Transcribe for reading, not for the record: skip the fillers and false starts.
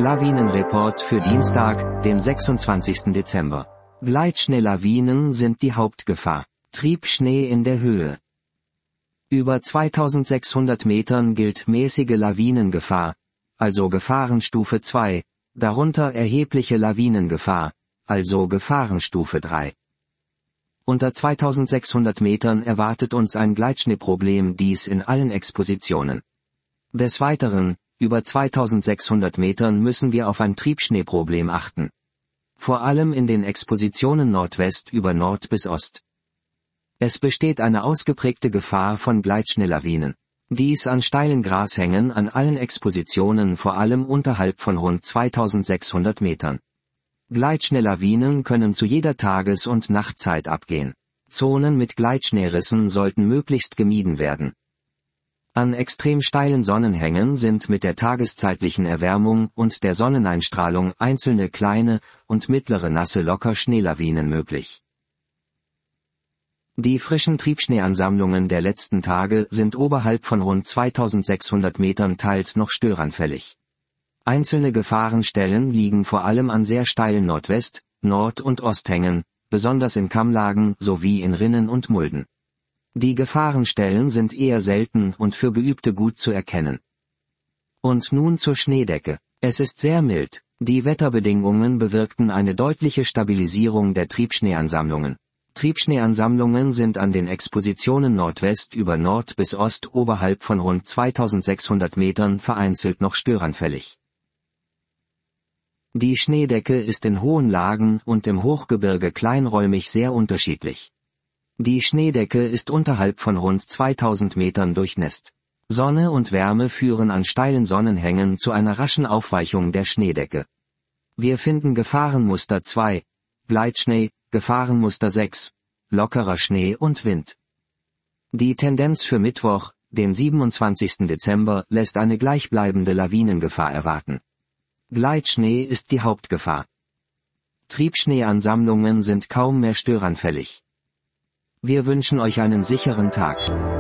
Lawinenreport für Dienstag, den 26. Dezember. Gleitschneelawinen sind die Hauptgefahr. Triebschnee in der Höhe. Über 2600 Metern gilt mäßige Lawinengefahr, also Gefahrenstufe 2, darunter erhebliche Lawinengefahr, also Gefahrenstufe 3. Unter 2600 Metern erwartet uns ein Gleitschneeproblem, dies in allen Expositionen. Des Weiteren, über 2600 Metern müssen wir auf ein Triebschneeproblem achten. Vor allem in den Expositionen Nordwest über Nord bis Ost. Es besteht eine ausgeprägte Gefahr von Gleitschneelawinen. Dies an steilen Grashängen an allen Expositionen, vor allem unterhalb von rund 2600 Metern. Gleitschneelawinen können zu jeder Tages- und Nachtzeit abgehen. Zonen mit Gleitschneerissen sollten möglichst gemieden werden. An extrem steilen Sonnenhängen sind mit der tageszeitlichen Erwärmung und der Sonneneinstrahlung einzelne kleine und mittlere nasse Locker-Schneelawinen möglich. Die frischen Triebschneeansammlungen der letzten Tage sind oberhalb von rund 2600 Metern teils noch störanfällig. Einzelne Gefahrenstellen liegen vor allem an sehr steilen Nordwest-, Nord- und Osthängen, besonders in Kammlagen sowie in Rinnen und Mulden. Die Gefahrenstellen sind eher selten und für Geübte gut zu erkennen. Und nun zur Schneedecke. Es ist sehr mild. Die Wetterbedingungen bewirkten eine deutliche Stabilisierung der Triebschneeansammlungen. Triebschneeansammlungen sind an den Expositionen Nordwest über Nord bis Ost oberhalb von rund 2600 Metern vereinzelt noch störanfällig. Die Schneedecke ist in hohen Lagen und im Hochgebirge kleinräumig sehr unterschiedlich. Die Schneedecke ist unterhalb von rund 2000 Metern durchnässt. Sonne und Wärme führen an steilen Sonnenhängen zu einer raschen Aufweichung der Schneedecke. Wir finden Gefahrenmuster 2, Gleitschnee, Gefahrenmuster 6, lockerer Schnee und Wind. Die Tendenz für Mittwoch, den 27. Dezember, lässt eine gleichbleibende Lawinengefahr erwarten. Gleitschnee ist die Hauptgefahr. Triebschneeansammlungen sind kaum mehr störanfällig. Wir wünschen euch einen sicheren Tag.